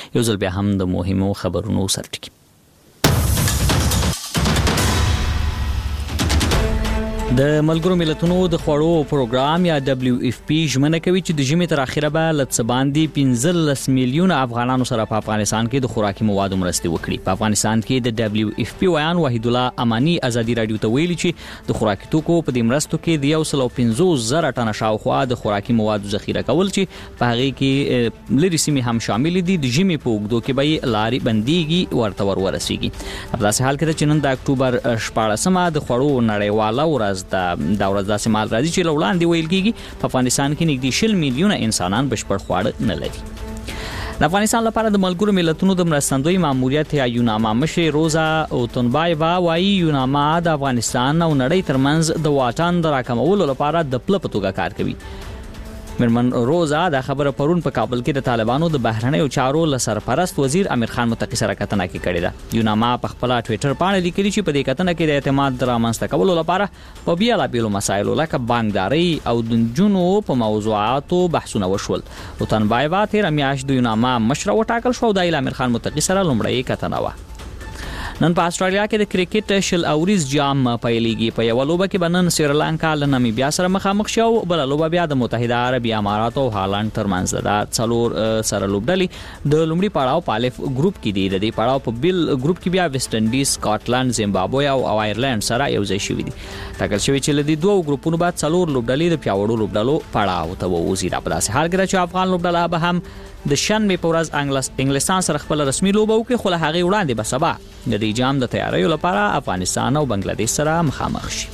یو ځل بیا هم د مهمو خبرونو سرټکی. د ملګرو ملتونو د خوړو پروګرام یا WFP ژمنه کوي چې د ژمي تر اخره به له څه باندې 15 میلیونه افغانانو سره په افغانستان کې د خوراکي موادو مرستې وکړي. په افغانستان کې د WFP ویان وحید الله امانی ازادي رادیو ته ویلي چې د خوراکي توکو په دې مرستو کې د 150,000 ټنه شاوخوا د خوراکي موادو ذخیره کول چې په هغه کې لري سیمې هم شامل دي. د ژمي په اوږدو کې به لاري بنديږي ورته ورسیږي. په داسې حال کې چې نن د اکتوبر 14مه د خوړو نړیواله ورځ دا ورځ داسې مال راځي چې وړاندې ویل کېږي په افغانستان کې نږدې 20 میلیونه انسانان بشپړ خواړه نه لري. د افغانستان لپاره د ملګرو ملتونو د مرستندوی ماموریت یا یوناما مشر روزا اوتنبایوا وايي یوناما د افغانستان او نړۍ ترمنځ د واټن د راکمولو لپاره د پله په توګه کار کوي. مرمن روزا دا خبره پرون په کابل کې د طالبانو د بهرنیو چارو له سرپرست وزیر امیر خان متقی سره کتنه کې کړې ده. یوناما په خپل ټوئیټر باندې لیکلي چې په دې کتنه کې د اعتماد رامنځته کولو لپاره په بیلابیلو مسایلو لکه بانکداري او د نجونو په موضوعاتو بحثونه وشول. اوتنبایوا تیر میاشت د یوناما مشر وټاکل شو. د امیر خان متقی سره لومړی کتنه و. نن په استرالیا کې د کرکټ شل اوریز جام پیلېږي. په یو لوبه کې بنن سریلانکا له نامیبیا سره مخامخ شو. بل لوبه بیا د متحده عربي امارات او هالند ترمنځ ده. څلور سره لوبډلې د لومړي پړاو په الف ګروپ کې دي. د دې پړاو په بل ګروپ کې بیا ویسټ انډیز، سکاټلند، زیمبابوې او آیرلند سره یو ځای شوي دي. ټاکل شوی چې لدی دوه ګروپونو بعد څلور لوبډلې د پیاوړو لوبډلو پړاو ته ووزي. په داسې حال کې چې افغان لوبډله به هم د شنبه په ورځ انګلستان سره خپل رسمي لوبه وکړي، خو له هغه وړاندې به سبا د دې جام د تیاریو لپاره افغانستان او بنگلاديش سره مخامخ شي.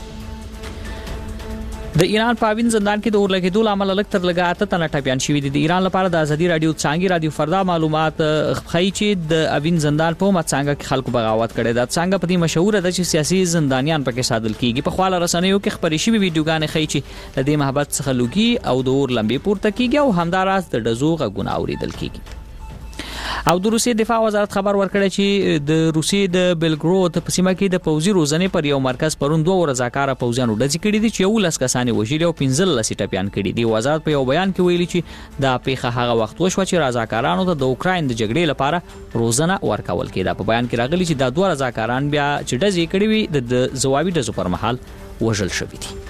د ایران په اوین زندان کې د اور لګیدو لامل لږ تر لږه 8 تنه ټپیان شوي دي. د ایران لپاره د ازادي رادیو څنګه رادیو فردا معلومات خپخای چې د اوین زندان په مڅنګه کې خلکو بغاوت کړي. د څنګه په دې مشهور ده چې سیاسي زندانیان پکې ساتل کیږي. په خواله رسنیو کې خبري شوي ویډیوګانې ښیي چې د دې محبت څخه لوګي او د اور لمبې پورته کیږي او همداراز د دزو غږونه اوریدل کیږي. او د روسیې دفاع وزارت خبر ورکړی چې د روسیې د بیلګرود په سیمه کې د پوځي روزنې پر یو مرکز پرون 2 رضاکاره پوځیانو ډزې کړې دي چې 19 کسان وژلي او 15 ټپیان کړي دي. وزارت په یو بیان کې ویلي چې دا پیښه هغه وخت وشوه چې رضاکارانو ته د اوکراین د جګړې لپاره روزنه ورکول کېده. په بیان کې راغلي چې دا 2 رضاکاران بیا چې ډزې کړې وي د ځوابي ډزو پر مهال وژل شوي دي.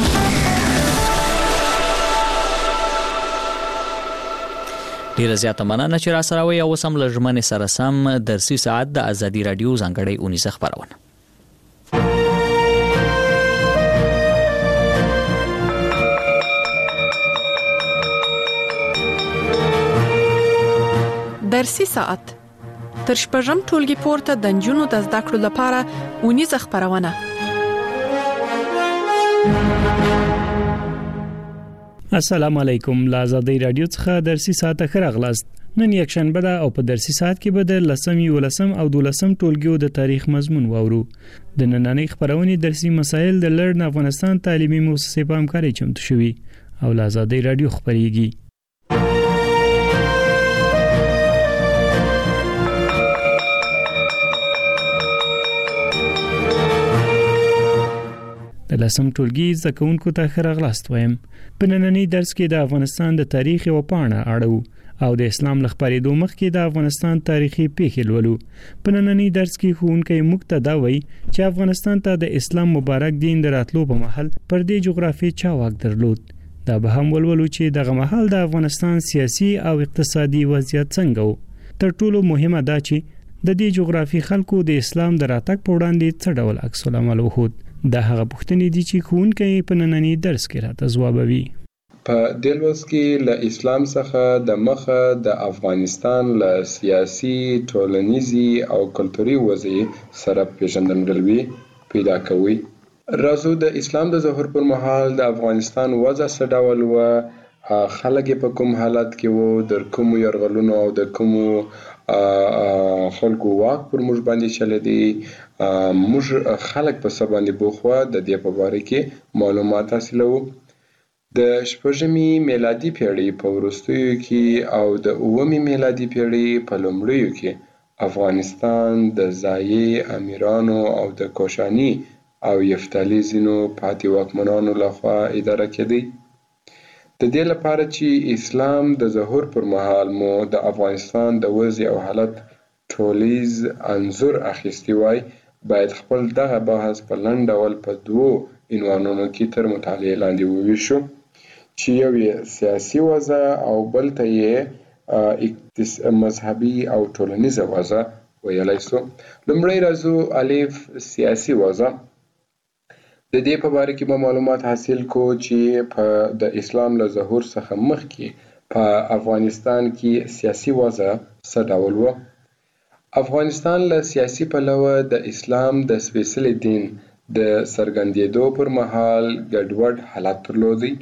ډیره زیاته مننه چې را سره وي. او سم لژمنې سره سم درسي ساعت د ازادي رادیو ځانګړی 19 خبرونه. درسي ساعت تر شپږم ټولګي پورته د نجونو د زده کړو لپاره 19 خبرونه. السلام علیکم. لازادی رادیو څخه درسي ساعت خراغلاست. نن یک شنبه ده او په درسي ساعت کې به د 10 او 12 ټولګیو د تاریخ مضمون واورو. د نننۍ خبرونې درسي مسایل د لړن افغانستان تعلیمي مؤسسې په همکارۍ چمتو شوي او لازادی رادیو خبريږي. د لسم ټولګي زده کوونکو ته ښه راغلاست وایم. په نننۍ درس کې د افغانستان د تاریخ او پاڼه اړو او د اسلام لخبرېدو مخکې د افغانستان تاریخي پیښې لولو. په نننۍ درس کې ښوونکی موږ ته دا وایي چې افغانستان ته د اسلام مبارک دین د راتلو په مهال پر دې جغرافي چا واک درلود. دا به هم ولولو چې دغه مهال د افغانستان سیاسي او اقتصادي وضعیت څنګه و. تر ټولو مهمه دا چې د دې جغرافي خلکو د اسلام د راتګ په وړاندې څه ډول عکس العمل وښود. دا هغه پوښتنې دي چې ښوونکی په نننۍ درس کې راته ځوابوي. په دې لوست کې له اسلام څخه د مخه د افغانستان له سیاسي، ټولنیزي او کلتوري وضعیت سره پیژندګلوي پیدا کوي. راځو د اسلام د ظهور پر مهال د افغانستان وضع څه ډول و، خلک په کوم حالت کې وو، د کوم یرغلونو او د کوم خلکو واک پر موږ باندې چلیدي، موږ خلک په څه باندې بوخوا د دې په باره کې معلومات حاصلو. د شپږمې میلادي پیړۍ په وروستیو کې او د اوومې میلادي پیړۍ په لومړیو کې افغانستان د ځایي امیرانو او د کوشاني او یفتالي ځینو پاتې واکمنانو لخوا اداره کېدی. د دې لپاره چې اسلام د ظهور پر مهال مو د افغانستان د وضع او حالت ټولیز انځور اخیستی وای، باید خپل دغه بحث په لنډ ډول په دوو عنوانونو کې تر مطالعې لاندې وویشو، چې یو یې سیاسي وضع او بل ته یې مذهبي او ټولنیزه وضع ویلی سو. لومړی راځو الف سیاسي وضع. د دې په باره کې به معلومات حاصل کو چې په د اسلام له ظهور څخه مخکې په افغانستان کې سیاسي وضع څه ډول و. افغانستان له سیاسي پلوه د اسلام د سپېڅلي دین د څرګندېدو پر مهال ګډوډ حالت درلودی.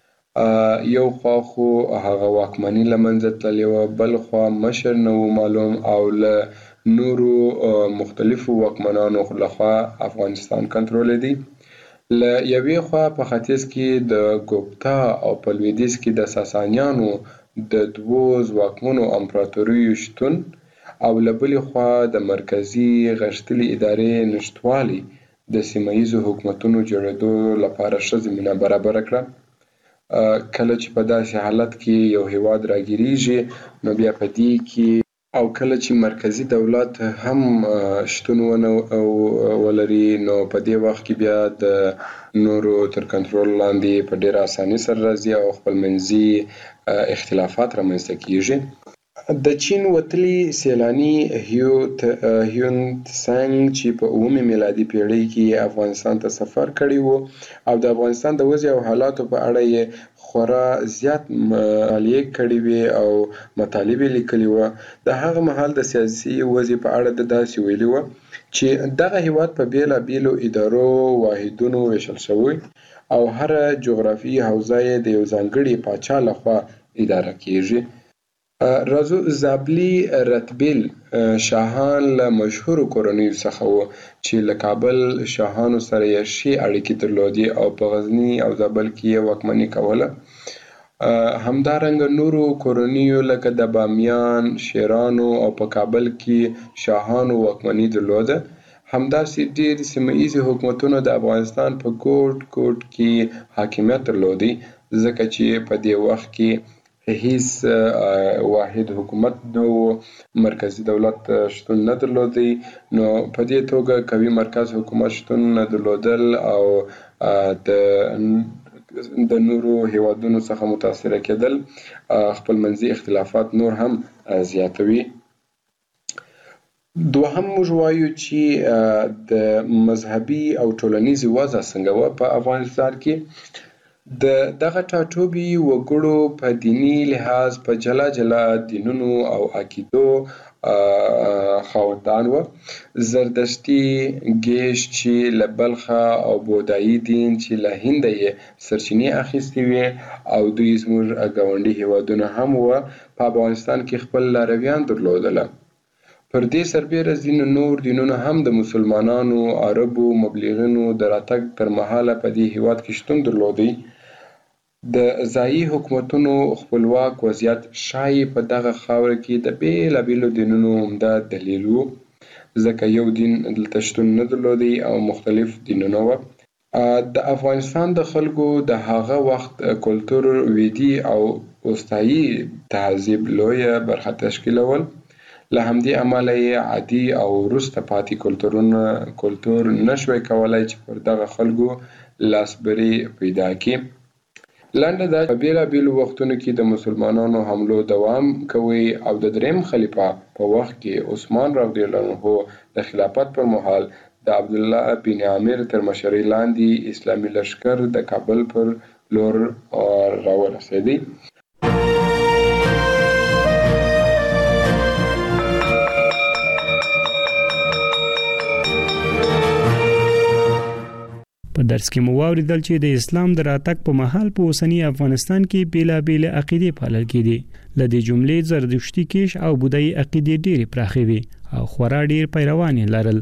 یو خوا خو هغه واکمني له منځه تللې وه، بل خوا مشر نه و معلوم او له نورو مختلفو واکمنانو لخوا افغانستان کنټرولېدی. له یوې خوا په ختیځ کې د ګوپتا او په لویدیځ کې د ساسانیانو د دوو ځواکمنو امپراتوریو شتون او له بلې خوا د مرکزي غښتلې ادارې نشتوالي د سیمه ییزو حکومتونو جوړېدو لپاره ښه زمینه برابره کړه. کله چې په داسې حالت کې یو هیواد راګیریږي نو بیا په دې کې او کله چې مرکزي دولت هم شتون ولري نو په دې وخت کې بیا د نورو تر کنټرول لاندې په ډېره اسانۍ سره راځي او خپلمنځي اختلافات رامنځته کیږي. د چین وتلي سیلاني هیون تسنګ چې په 9 میلادي پیړۍ کې افغانستان ته سفر کړی وو او د افغانستان د وضع او حالاتو په اړه یې خورا زیات مطالعې کړې وې او مطالب یې لیکلي وه. د هغه مهال د سیاسي وضع په اړه د داسې ویلي وه چې دغه هیواد په بیلابیلو ادارو واحدونو ویشل شوی او هره جغرافیایي حوزه یې د یو ځانګړي پاچا لخوا اداره کیږي. راځو زابلي رتبیل شاهان له مشهورو کورنیو څخه وو چې له کابل شاهانو سره یې ښې اړیکې درلودې او په غزني او زابل کې یې واکمني کوله. همدارنګه نورو کورنیو لکه د بامیان، شیرانو او په کابل کې شاهانو واکمني درلوده. همداسې ډېر سیمه ییزې حکومتونو د افغانستان په ګوټ ګوټ کې حاکمیت درلودی، ځکه چې په دې وخت کې هیڅ واحد حکومت نه و، مرکزي دولت شتون نه درلودی، نو په دې توګه قوي مرکز حکومت شتون نه درلودل او د نورو هیوادونو څخه متاثره کېدل خپلمنځي اختلافات نور هم زیاتوي. دوهم موږ وایو چې د مذهبي او ټولنیزې وضع څنګه وه په افغانستان کې. دغه ټاټوبي وګړو په دیني لحاظ په جلا جلا دینونو او عقیدو خاوندان وه. زردشتي، ګیش چې له بلخه او بودایي دین چې له هنده یې سرچینې اخیستې وې او دوی زموږ ګاونډي هیوادونه هم وه په افغانستان کې خپل لارویان درلودله. پر دې سربیره ځینو نور دینونه هم د مسلمانانو، عربو، مبلغینو د راتګ تر مهاله په دې هیواد کې شتون درلودی. د ځایي حکومتونو خپلواک وضعیت ښایي په دغه خاوره کې د بیلابیلو دینونو عمده دلیل و، ځکه یو دین دلته شتون نه درلودی او مختلف دینونه وه. د افغانستان د خلکو د هغه وخت کلتور ویدي او وسطایي تهذیب لویه برخه تشکیلول. له همدې امله یې عادي او وروسته پاتې کلتور نشوی کولی چې پر دغه خلکو لاسبري پیدا کړي. لنډه دا په بیلابیلو وختونو کې د مسلمانانو حملو دوام کوي او د دریم خلیفه په وخت کې عثمان رضی الله عنه د خلافت پر مهال د عبدالله بن عامر تر مشرۍ لاندې اسلامي لښکر د کابل پر لور راورسېدی. په درس کې مو واوریدل چې د اسلام د راتګ په مهال په اوسنی افغانستان کې بیلابیل عقیدې پالل کېدې. لدې جملې زردشتي، کیش او بودایي عقیدې ډېرې پراخې وي او خورا ډېر پیروان یې لرل.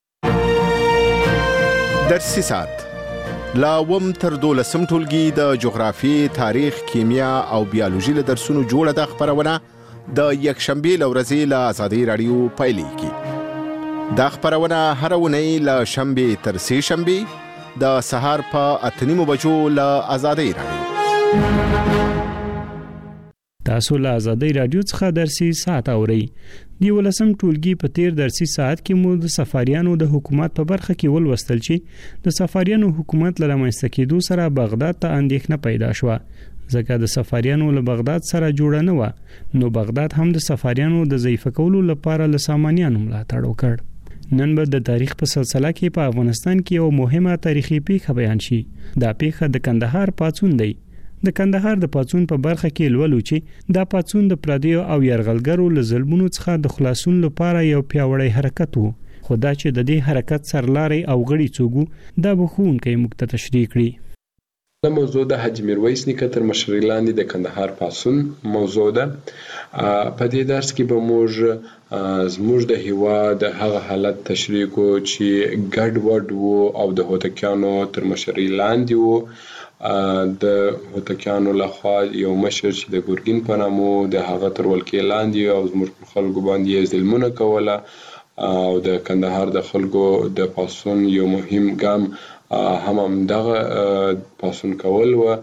درسي ساعت لا وم تر 12 ټولګي د جغرافیې، تاریخ، کیمیا او بیولوژي له درسونو جوړه د خبرونه د یکشنبه ورځې له آزادۍ رادیو پیلېږي. دا خبرونه هر ونې له شنبه تر سه شنبه د سهار په 8:30 بجو له آزادۍ رادیو. تاسو له آزادۍ رادیو څخه درسي ساعت اورئ. دی ولسم ټولګي په تیر درسي ساعت کې مو د سفاریانو د حکومت په برخه کې ولوستل چې د سفاریانو حکومت له رامنځته کېدو سره بغداد ته اندېښنه پیدا شوه ځکه د سفاریانو له بغداد سره جوړه نه و نو بغداد هم د سفاریانو د ضعیف کولو لپاره له سامانیانو ملاتړ وکړ. نن به د تاریخ په سلسله کې په افغانستان کې یو مهمه تاریخي پیښه بیان شي. دا پیښه د کندهار پاڅون دی. د کندهار د پاڅون په برخه کې لولو چې دا پاڅون د پردیو او يرغلګرو له ظلمونو څخه د خلاصون لپاره یو پیاوړی حرکت وو. خدا چې د دې حرکت سرلاري او غړي څوګو دا بخونکې مکته تشریح کړي. د موضوع د حاجی میرویس نیکه تر مشرۍ لاندې د کندهار پاڅون موضوع ده. په دې درس کې به موږ زموږ د هیواد هغه حالت تشریح کو چې ګډ وډ وو او د هوتکیانو تر مشرۍ لاندې وو. د هوتکیانو لخوا یو مشر چې د ګورګین په نامو د هغه تر ولکې لاندې او زموږ په خلکو باندې ظلمونه کوله او د کندهار د خلکو د پاڅون یو مهم ګام هم دغه پاڅون کول و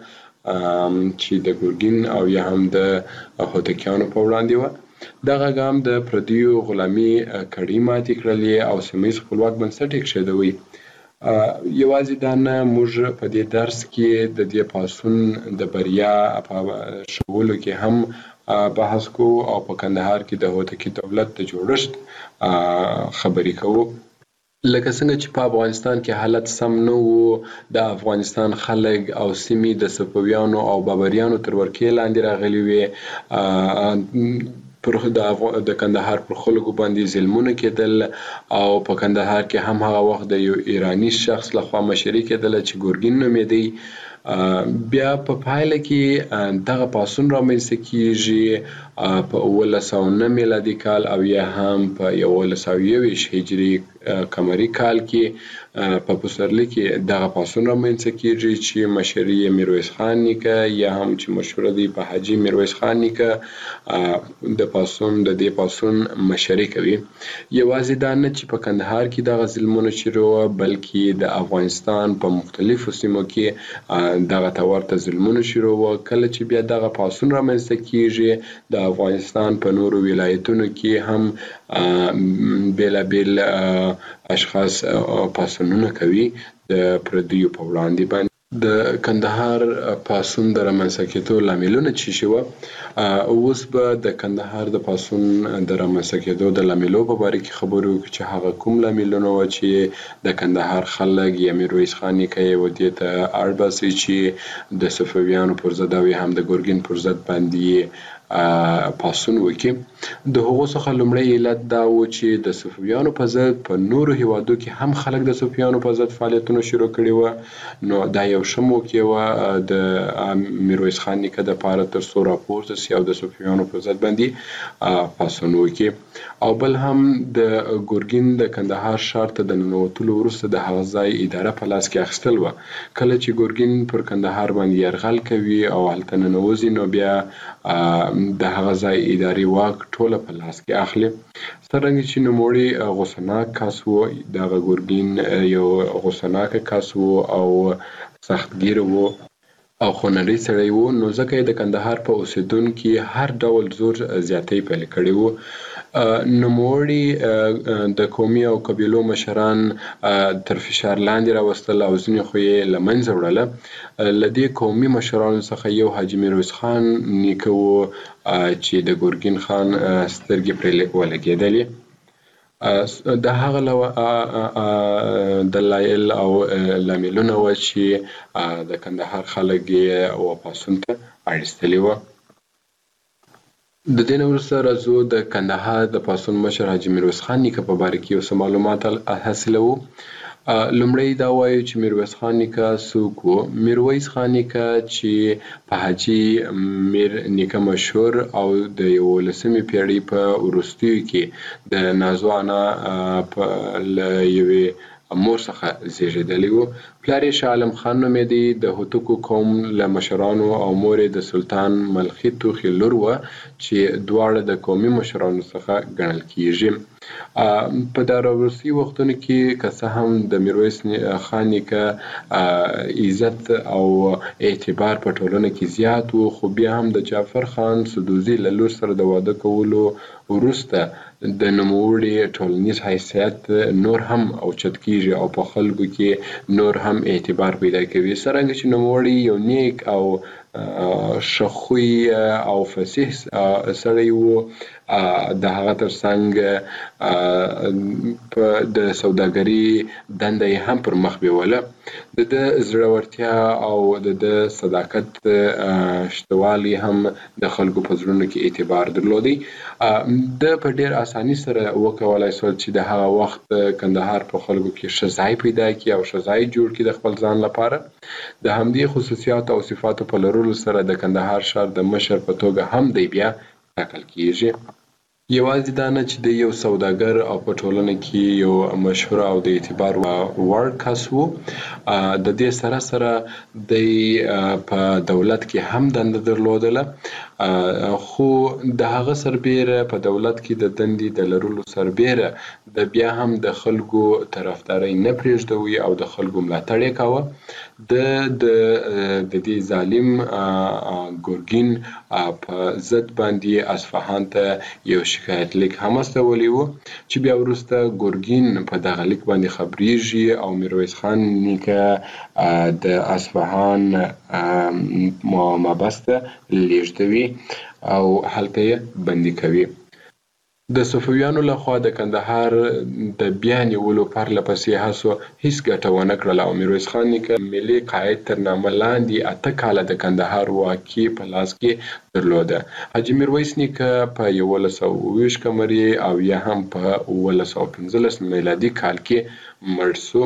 چې د ګورګین او یا هم د هوتکیانو په وړاندې و. دغه ګام د پردیو غلامي کړۍ ماتې کړلې او سیمه خپلواک بنسټ یې کېښودوی. یوازې دا نه، موږ په دې درس کې د دې پاڅون د بریا په شغلو کې هم بحث کوو او په کندهار کې د هوتکي دولت د جوړښت خبرې کوو. لکه څنګه چې په افغانستان کې حالت سم نه وو، د افغانستان خلک او سیمې د صفویانو او بابریانو تر ورکې لاندې راغلي وې. پر د کندهار پر خلکو باندې ظلمونه کېدل او په کندهار کې هم هغه وخت د یو ایرانی شخص لخوا مشري کېدله چې ګورګین نومېدی. بیا په پایله کې دغه پاڅون رامنځته کېږي په 1909 میلادي کال او یا هم په 1921 هجري قمري کال کې په پسرلي کې دغه پاڅون رامنځته کېږي چې مشري یې میرویس خان نیکه یا هم چې مشهور دی په حاجي میرویس خان نیکه د دې پاڅون مشري کوي. یوازې دا نه چې په کندهار کې دغه ظلمونه شروع وه، بلکې د افغانستان په مختلفو سیمو کې دغه ته ورته ظلمونه شروع وه. کله چې بیا دغه پاڅون رامنځته کېږي، د افغانستان په نورو ولایتونو کې هم بېلابېل اشخاص پاڅونونه کوي د پردیو په وړاندې باندې. د کندهار پاڅون د رامنځته کېدو لاملونه څه شي وه؟ اوس به د کندهار د پاڅون د رامنځته کېدو د لاملو په باره کې خبرې وکړو چې هغه کوم لاملونه وه چې د کندهار خلک یا میرویس خان نیکه یې ودې ته اړ باسي چې د صفویانو پر ضد او یا هم د ګورګین پر ضد باندې پاڅون وکړي. د هغو څخه لومړی علت دا و چې د صفویانو په ضد په نورو هیوادو کې هم خلک د صفویانو په ضد فعالیتونه شروع کړي وه. نو دا یو ښه موقع وه د میرویس خان نیکه دپاره تر څو راپورته سي او د صفویانو په ضد باندې پاڅون وکړي. او بل هم د ګورګین د کندهار ښار ته د ننوتلو وروسته د هغه ځای اداره په لاس کې اخیستل وه. کله چې ګورګین پر کندهار باندې یرغل کوي او هلته ننوځي، نو بیا د هغه ځای اداري واک ټوله په لاس کې اخلي. څرنګه چې نوموړی غوسناک کس و، دغه ګورګین یو غوسناک کس و او سختګیر و او خونړی سړی و، نو ځکه یې د کندهار په اوسېدونکو هر ډول زور زیاتی پیل کړی و. نوموړي د قومي او قبیلو مشران تر فشار لاندې راوستل او ځینې خو یې له منځه وړله. له دې قومي مشرانو څخه یو حاجي میرویس خان نیکه و چې د ګورګین خان سترګې پرې ولګېدلې. د هغه دلایل او لاملونه و چې د کندهار خلک یې پاڅون ته اړ و. د دې نه وروسته راځو د کندهار د پاڅون مشر حاجي میرویس خان نیکه په باره کې یو څه معلومات حاصلوو. لومړی دا وایو چې میرویس خان نیکه څوک و. میرویس خان نیکه چې په حاجي میر نیکه مشهور او د 11مې پیړۍ په وروستیو کې د نازو انا له یوې مور څخه زیږیدلی و. پلار یې شاه عالم خان نومېدی، د هوتکو قوم له مشرانو او مور یې د سلطان ملخي توخي لور وه چې دواړه د قومي مشرانو څخه ګڼل کیږي. په دا وروستي وختونو کې که څه هم د میرویس خان نیکه عزت او اعتبار په ټولنه کې زیات و، خو بیا هم د جعفر خان سدوزي له لور سره د واده کولو وروسته د نوموړي ټولنیز حیثیت نور هم اوچت کیږي او په خلکو کې نور هم اعتبار پیدا کوي. څرنګه چې نوموړي یو نیک او شخوي او فصیح سړی و، د هغه ترڅنګ د سوداګري دنده یې هم پر مخ بیوله. د زړورتیا او د صداقت شتوالی هم د خلکو په زړونو کې اعتبار درلودی. د په ډیر اساني سره وکولای شو چې د هغه وخت کندهار په خلکو کې ښه ځای پیدا کړي او ښه ځای جوړ کړي د خپل ځان لپاره. د همدې خصوصیات او صفاتو په لرلو سره د کندهار ښار د مشر په توګه هم دی بیا ټاکل کیږي. یوازې دا نه چې د یو سوداګر او په ټولنه کې یو مشهور او د اعتبار وړ کس و، د دې سره سره د په دولت کې هم دنده درلودله، خو د هغه سربیره په دولت کې د دندې د لرلو سربیره د بیا هم د خلکو طرفداري نه پرېږدوي او د خلکو ملاتړ یې کاوه. د دې ظالم ګورګین په ضد باندې اصفهان ته یو شکایت لیک هم استولی و چې بیا وروسته ګورګین په دغه لیک باندې خبریږي او میرویس خان نیکه د اصفهان محبس ته لیږدوي او هلته یې بندي کوي. د صفویانو لخوا د کندهار د بیا نیولو پرله پسې هڅو هیڅ ګټه ونه کړله او میرویس خان نیکه ملي قائد تر نامه لاندې 8 کاله د کندهار واکي په لاس کې درلوده. حاجي میرویس نیکه په 1120 قمري او یا هم په 1915 میلادي کال کې مړ شو.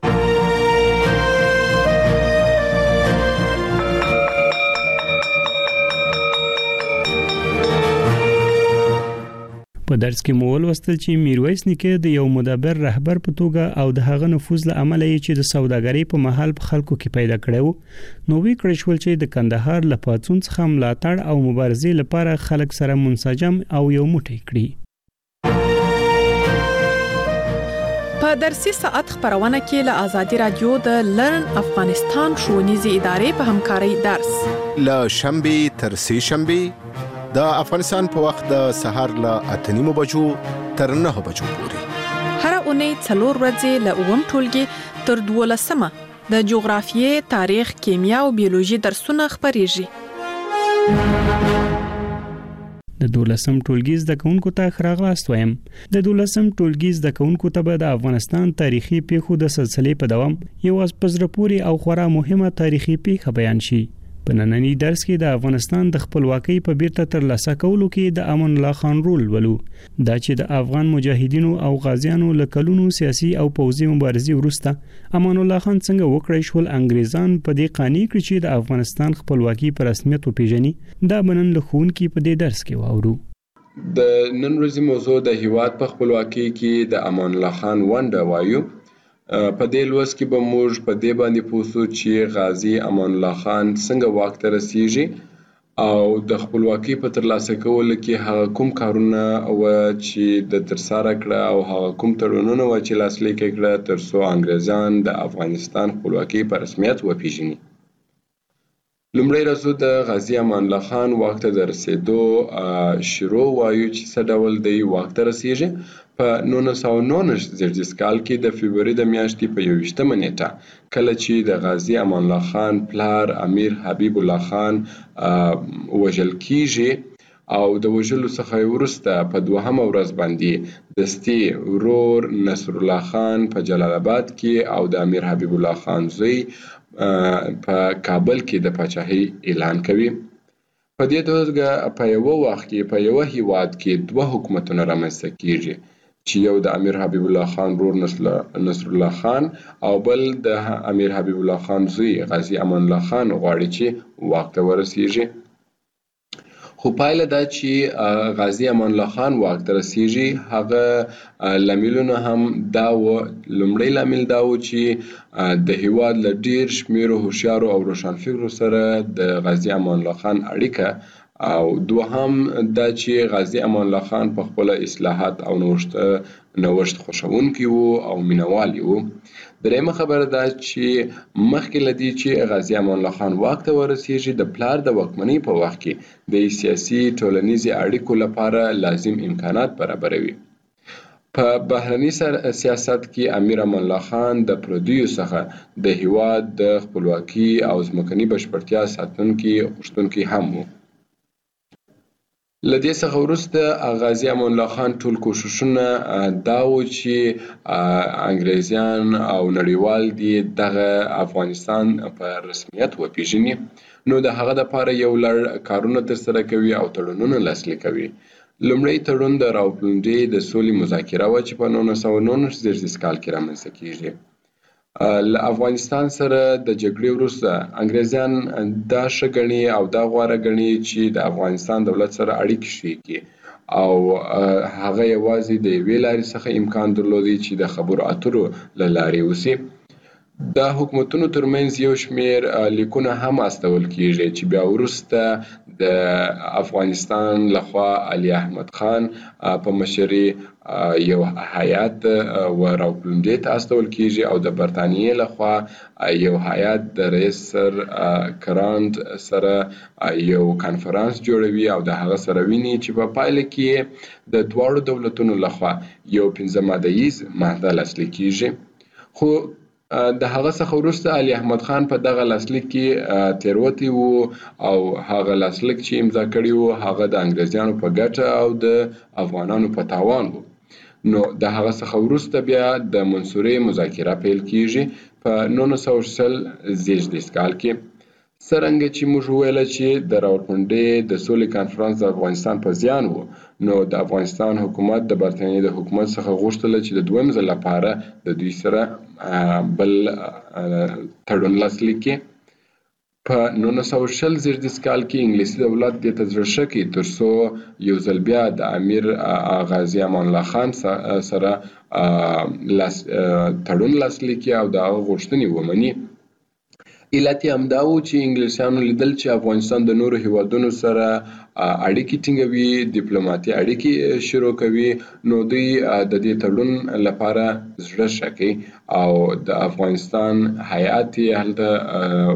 په درس کې مو ولوستل چې میرویس نیکه د یو مدبر رهبر په توګه او د هغه نفوذ له امله چې د سوداګرۍ په محل په خلکو کې پیدا کړو، نو وی کړی شول چې د کندهار له پاتون څخه ملاتړ او مبارزې لپاره خلک سره منسجم او یو موټی کړي. په درسي ساعت خبرونه کې له آزادي رادیو د لرن افغانستان ښوونیزې ادارې په همکارۍ درس له شنبه تر سه شنبه د افغانستان په وخت د سهار له 8:30 بجو تر 9 بجو پورې هر اونۍ 4 ورځې له اوم ټولګي تر 12مه د جغرافیې، تاریخ، کیمیا او بیولوژي درسونه خبريږي. د 12م ټولګي زده کوونکو ته خراغلاست وایم. د 12م ټولګي زده کوونکو ته به د افغانستان تاریخي پیښو د سلسلې په دوام یو پزرپوري او خورا مهمه تاریخي پیښه بیان شي. په نننی درس کې د افغانستان د خپلواکۍ په بیرته ترلاسه کولو کې د امان الله خان رول ولو، دا چې د افغان مجاهدینو او غازیانو له کلونو سیاسي او پوځي مبارزې وروسته امان الله خان څنګه وکړی شول انګریزان په دې قانع کړ چې د افغانستان خپلواکي په رسمیت وپیژني. دا بنن له ښوونکي په دې درس کې واورو. د نن ورځې موضوع د هیواد په خپلواکۍ کې د امان الله خان ونډه وایو. په دې لوست کې به موږ په دې باندې پوښتو چې غازی امان الله خان څنګه واک ته رسیږي او د خپلواکۍ په ترلاسه کولو کې هغه کوم کارونه و چې د ترسره کړه او هغه کوم تړونونه و چې لاسلیک کړه ترڅو انګریزان د افغانستان خپلواکۍ په رسمیت وپیژني. لومړی راځو د غازی امان الله خان واک ته د رسیدو شروع وایو چې څه ډول دی واک ته رسیږي. په 1919 کال کې د فبرवरी د میاشتې په 21مه نیټه کله چې د غازی امان الله خان پلار امیر حبیب الله خان وژل کیږي او د وژلو څخه وروسته په 2مه ورځ باندې دستي ورور نصر الله خان په جلال آباد کې او د امیر حبیب الله خان زوی په کابل کې د پاچاهۍ اعلان کوي. په دې توګه په یو وخت کې په یو هیواد کې دوه حکومتونه رامنځته کیږي چې یو د امیر حبیب الله خان رور نصر الله خان او بل د امیر حبیب الله خان زوی غازی امان الله خان غواړي چې واک ته ورسیږي. خو پایله دا چې غازی امان الله خان واک ته رسیږي هغه لاملونه هم دا و. لومړی لامل دا و چې د هیواد له ډیر شمیرو هوښیارو او روښانفکرو سره د غازی امان الله خان اړیکه او دوهم دا چې غازی امان الله خان په خپل اصلاحات او نوښت خوښونکی وو او مینوال وو. درېمه خبره دا چې مخکې لدی چې غازی امان الله خان واک ته ورسیږي د پلار د واکمنۍ په وخت کې د سیاسي ټولنیزي اړیکو لپاره لازم امکانات برابروي. په بهرني سیاست کې امیر امان الله خان د پردیو څخه د هیواد د خپلواکي او ځمکني بشپړتیا ساتونکي غوښتونکي هم وو. لدې څخه وروسته غازی امان الله خان ټول کوښښونه دا و چې انګریزیان او نړیوال دي دغه افغانستان په رسمیت وپیژني. نو د هغه لپاره یو لړ کارونه ترسره کوي او تړونونه لاسلیک کوي. لومړی تړون د راوپلنډي د سولې مذاکره وه چې په 1919 کال کې رامنځته کیږي. له افغانستان سره د جګړې وروسته انګریزیان دا ښه ګڼي او دا غوره ګڼي چې د افغانستان دولت سره اړیکې ښې کړي او هغه یوازې د یوې لارې څخه امکان درلودی چې د خبرو اترو له لارې وسي. د حکومتونو ترمنځ یو شمیر لیکونه هم استول کیږي چې بیا وروسته د افغانستان لخوا علي احمد خان په مشرۍ یو هیات راوپلنډي ته استول کیږي او د برتانیې لخوا یو هیات د رئیس سر کرانډ سره یو کانفرنس جوړوي او د هغه سره ویني چې په پایله کې د دواړو دولتونو لخوا یو 15 مادهیز معاهده لاسلیک کیږي. خو د هغه څخه وروسته علي احمد خان په دغه لاسلیک کې تیروتی وو او هغه لاسلیک چې امضا کړی وو هغه د انګریزیانو په ګټه او د افغانانو په تاوان وو. نو د هغه څخه وروسته بیا د منصورې مذاکره پیل کیږي په 1920 کال کې. څرنګه چې موږ وویل چې د راوپلنډي د سولې کانفرنس د افغانستان په زیان وو، نو د افغانستان حکومت د برتانیې د حکومت څخه غوښتل چې د دویم ځل لپاره د دوی سره بل تړون لاسلیک کړي. په 1920 کال کې انګلیسي دولت دې ته زړه ښه کړي ترڅو یو ځل بیا د امیر غازی امان الله خان سره تړون لاسلیک کړي او د هغه غوښتنې ومني. علت یې همدا و چې انګلیسیانو لیدل چې افغانستان د نورو هیوادونو سره اړیکې ټینګوي، ډیپلوماټي اړیکې شروع کوي، نو دوی د دې تړون لپاره زړه ښه کوي او د افغانستان هیات یې هلته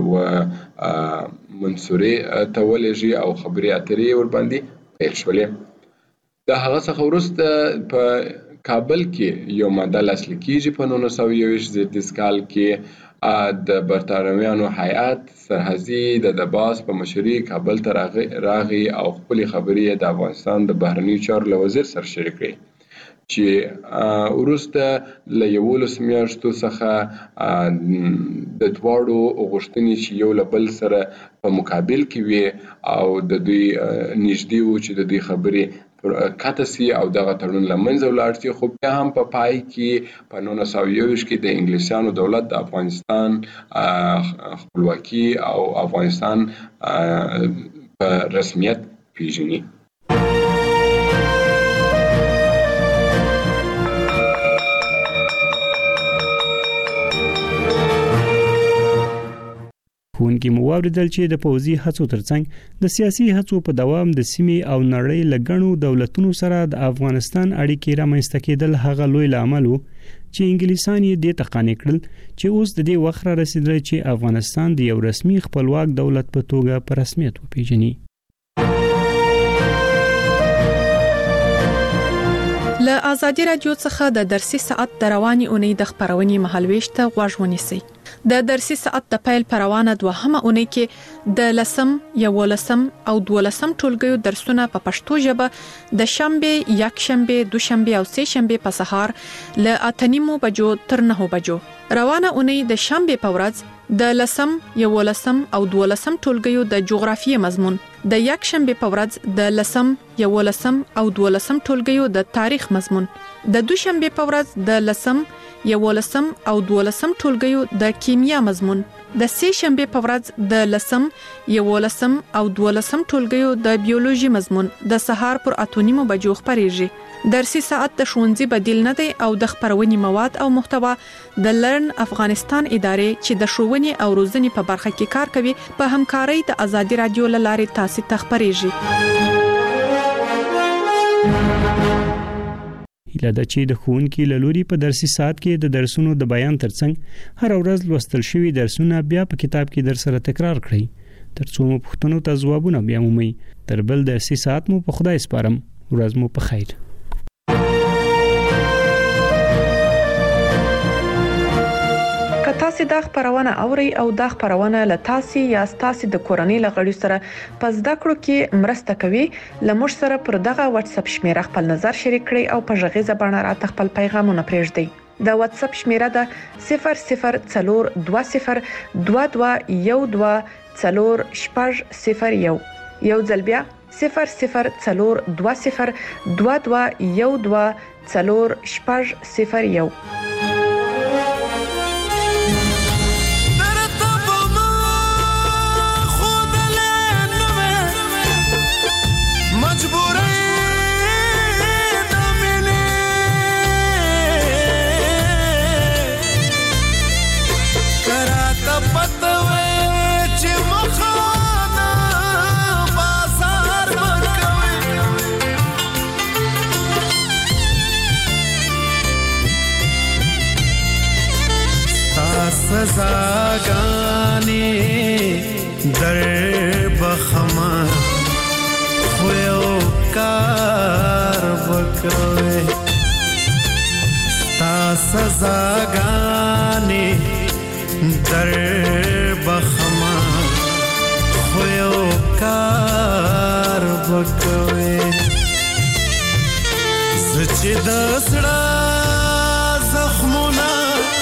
منصورې ته ولېږي او خبرې اترې ورباندې پیل شولې. د هغه څخه وروسته په کابل کې یو ماده لاسلیک کیږي په 1920 کال کې. د برتانویانو هیات سرحدي د دباس په مشرۍ کابل ته راغی او خپلې خبرې د افغانستان د بهرنیو چارو له وزیر سره شریک کړې چې وروسته له 11 میاشتو څخه د دواړو غوښتنې چې یو له بل سره په مقابل کې وي او د دوی نږدې وو چې د دوی خبرې کاته سي او دغه تړون له منځه ولاړ سي. خو بیا هم په پای کې په 1920 کې د انګلیسیانو دولت د افغانستان خپلواکي او افغانستان په رسمیت پیژني. ښوونکي مو واوریدل چې د پوځي هڅو ترڅنګ د سیاسي هڅو په دوام د سیمې او نړۍ له ګڼو دولتونو سره د افغانستان اړیکې رامنځته کېدل هغه لوی لامل و چې انګلیسان یې دې ته قانع کړل چې اوس د دې وخت را رسیدلی چې افغانستان د یو رسمي خپلواک دولت په توګه په رسمیت وپیژني. له آزادي رادیو څخه د درسي ساعت د رواني اونۍ د خبرونې مهالويش ته غوږ ونیسئ. د درسي ساعت د پیل پروانه دوهمه اونۍ کې د 10 11 او 12 ټولګیو درسونه په پښتو ژبه د شنبه، یکشنبه، دوشنبه او سه شنبه په سهار له 8:30 بجو تر 9 بجو. روانه اونۍ د شنبه په ورځ د لسم، یولسم او دولسم ټولګیو د جغرافیې مضمون، د یک شنبه په ورځ د لسم، یولسم او دولسم ټولګیو د تاریخ مضمون، د دوشنبه په ورځ د لسم، یولسم او دولسم ټولګیو د کیمیا مضمون، د سه شنبه په ورځ د لسم، یولسم او دولسم ټولګیو د بیولوژي مضمون د سهار پر 8:30 بجو خبريږي. درسي ساعت د ښوونځي بدیل نه دی او د خبرونې مواد او محتوا د لرن افغانستان ادارې چې د ښوونې او روزنې په برخه کې کار کوي په همکارۍ د ازادي رادیو لارې تاسو ته خبريږي. هیله ده چې د ښوونکي لوري په درسي ساعت کې د درسونو د بیان ترڅنګ هر ورځ لوستل شوی درسونه بیا په کتاب کې در سره تکرار کړئ ترڅو مو پوښتنو ته ځوابونه بیا مومئ. تر بل درسي ساعت مو په خدای سپارم. ورځ مو په خیر. تاسو د خبرونه اوري او د خبرونه له تاسو یا تاسو د کورنۍ لغړی سره په زده کړو کې مرسته کوي. لمر سره پر دغه واتس اپ شمیره خپل نظر شریک کړئ او په ژغې زبانه راته خپل پیغامونه پرېږدئ. د واتس اپ شمیره ده 004212124001. یو ځل بیا 004212124001. سزاګانې در بخما خو یو کار وکوي تا سزاګانې در بخما خو یو کار وکوي سچ د سړا زخمونه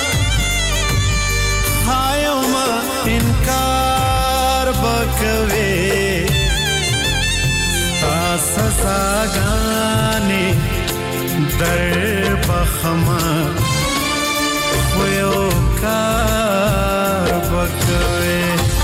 انکار بکوي تا سزاګانې در بخما خو یو کار بکوي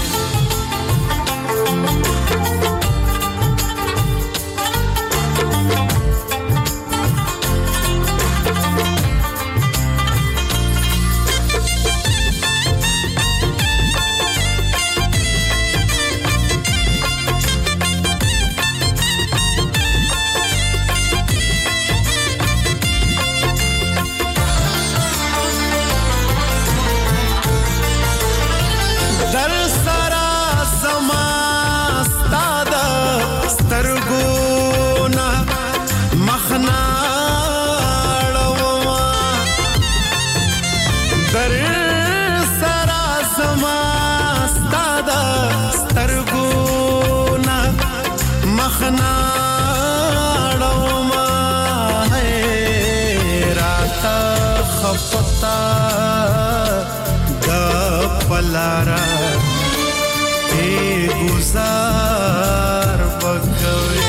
لارا ای گزار بکوي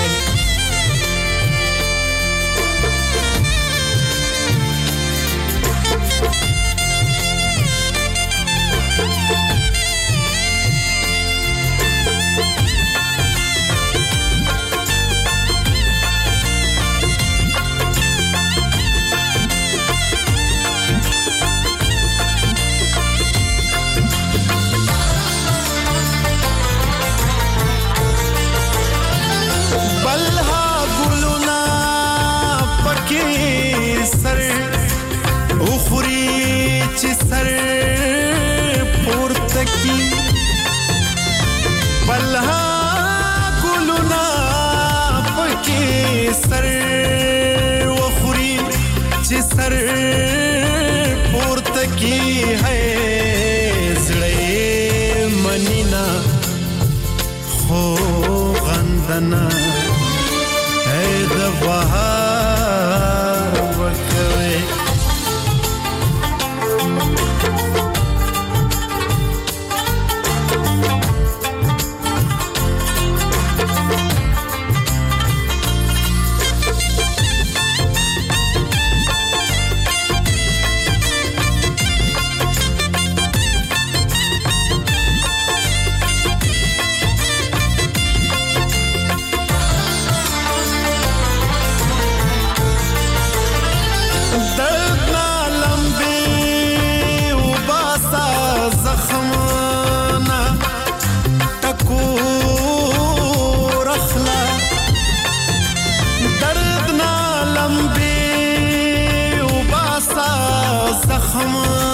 سر وخوري چې سر پورته کی ہے زړې منینا خو غندنا اے د بهار وکوي زخم